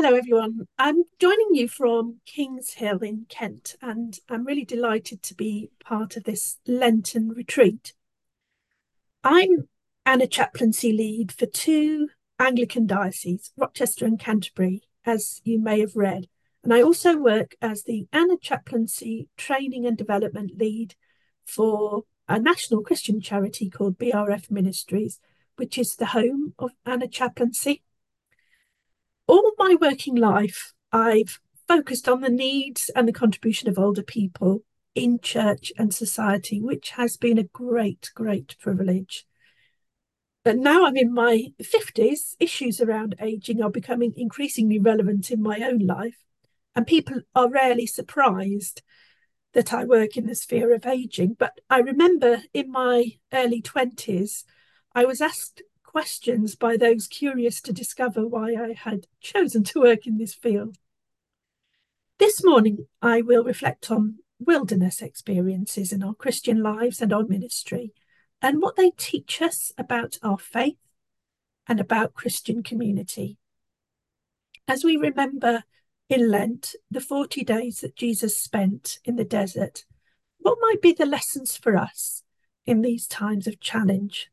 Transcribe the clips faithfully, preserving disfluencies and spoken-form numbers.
Hello, everyone. I'm joining you from Kings Hill in Kent, and I'm really delighted to be part of this Lenten retreat. I'm Anna Chaplaincy Lead for two Anglican dioceses, Rochester and Canterbury, as you may have read. And I also work as the Anna Chaplaincy Training and Development Lead for a national Christian charity called B R F Ministries, which is the home of Anna Chaplaincy. All my working life, I've focused on the needs and the contribution of older people in church and society, which has been a great, great privilege. But now I'm in my fifties, issues around ageing are becoming increasingly relevant in my own life, and people are rarely surprised that I work in the sphere of ageing. But I remember in my early twenties, I was asked questions by those curious to discover why I had chosen to work in this field. This morning, I will reflect on wilderness experiences in our Christian lives and our ministry, and what they teach us about our faith and about Christian community. As we remember in Lent, the forty days that Jesus spent in the desert, what might be the lessons for us in these times of challenge?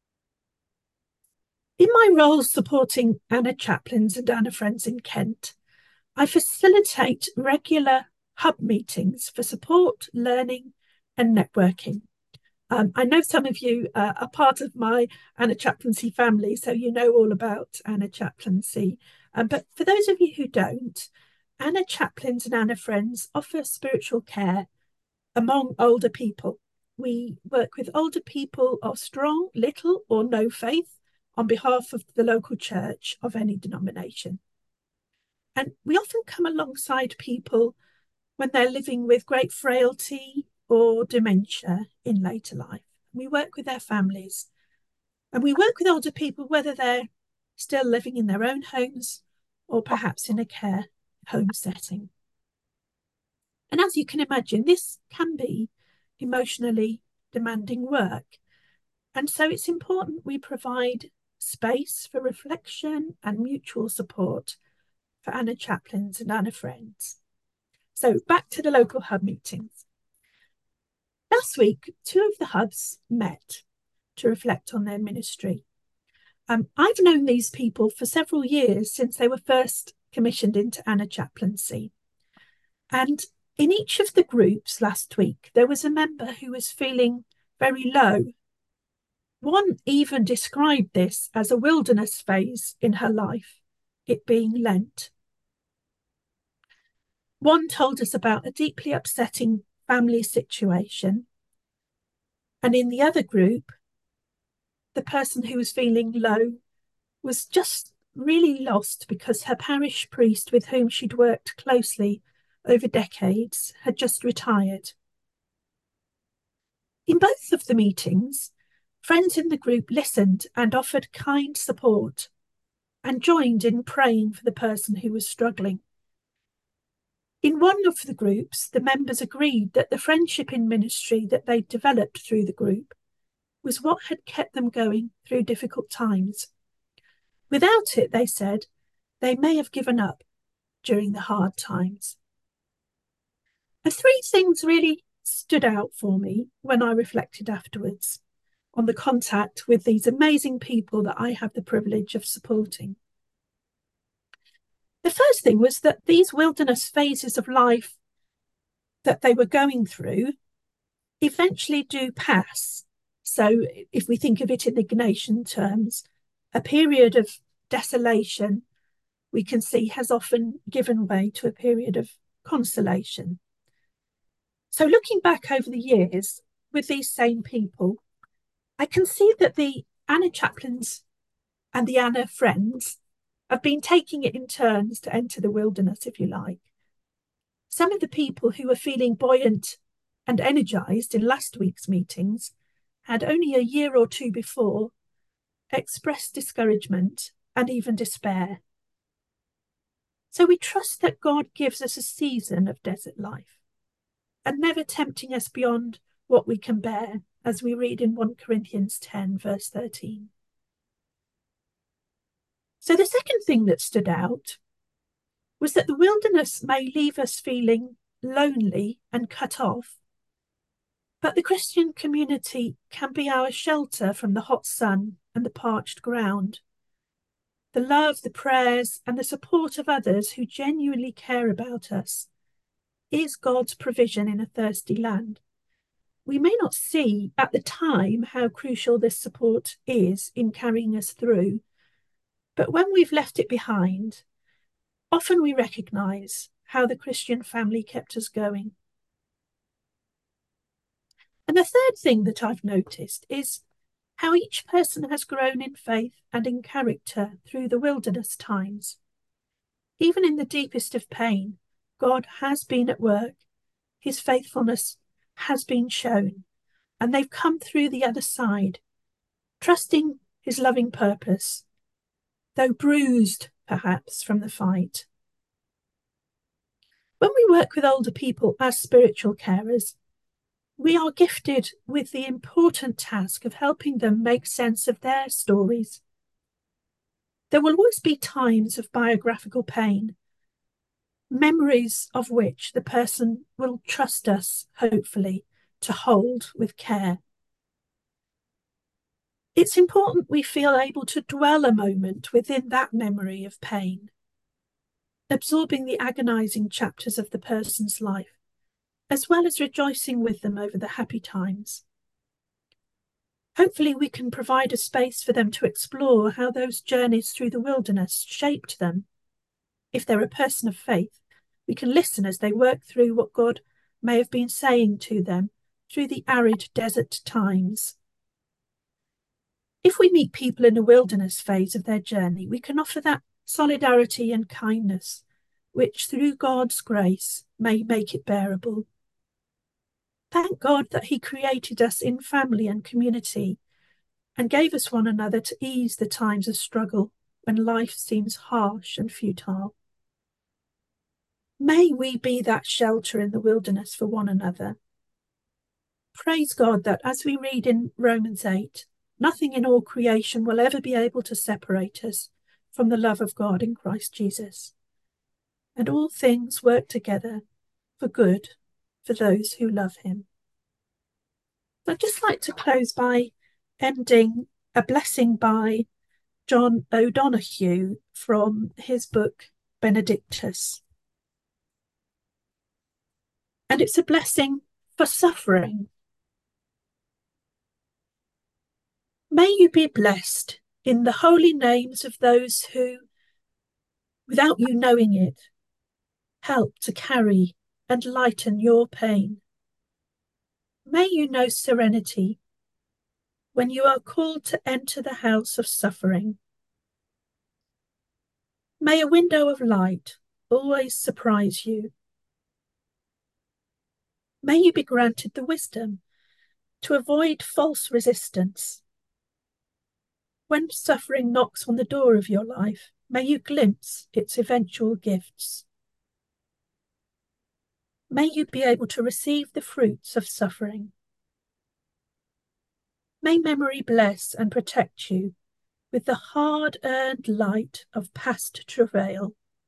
In my role supporting Anna Chaplains and Anna Friends in Kent, I facilitate regular hub meetings for support, learning and networking. Um, I know some of you uh, are part of my Anna Chaplaincy family, so you know all about Anna Chaplaincy. Um, but for those of you who don't, Anna Chaplains and Anna Friends offer spiritual care among older people. We work with older people of strong, little or no faith on behalf of the local church of any denomination. And we often come alongside people when they're living with great frailty or dementia in later life. We work with their families, and we work with older people whether they're still living in their own homes or perhaps in a care home setting. And as you can imagine, this can be emotionally demanding work. And so it's important we provide space for reflection and mutual support for Anna Chaplains and Anna Friends. So back to the local hub meetings. Last week, two of the hubs met to reflect on their ministry. Um, I've known these people for several years since they were first commissioned into Anna Chaplaincy. And in each of the groups last week, there was a member who was feeling very low. One even described this as a wilderness phase in her life, it being Lent. One told us about a deeply upsetting family situation. And in the other group, the person who was feeling low was just really lost because her parish priest, with whom she'd worked closely over decades, had just retired. In both of the meetings, friends in the group listened and offered kind support and joined in praying for the person who was struggling. In one of the groups, the members agreed that the friendship in ministry that they'd developed through the group was what had kept them going through difficult times. Without it, they said, they may have given up during the hard times. And three things really stood out for me when I reflected afterwards on the contact with these amazing people that I have the privilege of supporting. The first thing was that these wilderness phases of life that they were going through eventually do pass. So if we think of it in Ignatian terms, a period of desolation, we can see, has often given way to a period of consolation. So looking back over the years with these same people, I can see that the Anna Chaplains and the Anna Friends have been taking it in turns to enter the wilderness, if you like. Some of the people who were feeling buoyant and energised in last week's meetings had only a year or two before expressed discouragement and even despair. So we trust that God gives us a season of desert life and never tempting us beyond what we can bear, as we read in First Corinthians ten, verse thirteen. So the second thing that stood out was that the wilderness may leave us feeling lonely and cut off, but the Christian community can be our shelter from the hot sun and the parched ground. The love, the prayers, and the support of others who genuinely care about us is God's provision in a thirsty land. We may not see at the time how crucial this support is in carrying us through, but when we've left it behind, often we recognise how the Christian family kept us going. And the third thing that I've noticed is how each person has grown in faith and in character through the wilderness times. Even in the deepest of pain, God has been at work. His faithfulness has been shown, and they've come through the other side, trusting his loving purpose, though bruised, perhaps, from the fight. When we work with older people as spiritual carers, we are gifted with the important task of helping them make sense of their stories. There will always be times of biographical pain, memories of which the person will trust us, hopefully, to hold with care. It's important we feel able to dwell a moment within that memory of pain, absorbing the agonising chapters of the person's life, as well as rejoicing with them over the happy times. Hopefully we can provide a space for them to explore how those journeys through the wilderness shaped them. If they're a person of faith, we can listen as they work through what God may have been saying to them through the arid desert times. If we meet people in a wilderness phase of their journey, we can offer that solidarity and kindness, which through God's grace may make it bearable. Thank God that he created us in family and community and gave us one another to ease the times of struggle when life seems harsh and futile. May we be that shelter in the wilderness for one another. Praise God that, as we read in Romans eight, nothing in all creation will ever be able to separate us from the love of God in Christ Jesus. And all things work together for good for those who love him. I'd just like to close by ending a blessing by John O'Donoghue from his book Benedictus. And it's a blessing for suffering. May you be blessed in the holy names of those who, without you knowing it, help to carry and lighten your pain. May you know serenity when you are called to enter the house of suffering. May a window of light always surprise you. May you be granted the wisdom to avoid false resistance. When suffering knocks on the door of your life, may you glimpse its eventual gifts. May you be able to receive the fruits of suffering. May memory bless and protect you with the hard-earned light of past travail,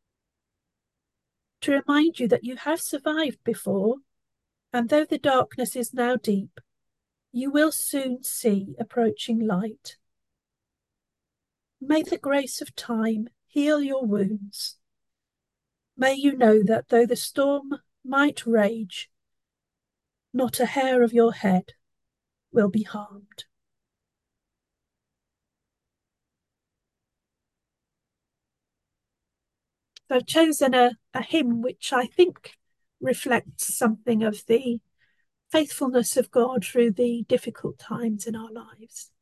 to remind you that you have survived before, and though the darkness is now deep, you will soon see approaching light. May the grace of time heal your wounds. May you know that though the storm might rage, not a hair of your head will be harmed. So I've chosen a, a hymn which I think reflects something of the faithfulness of God through the difficult times in our lives.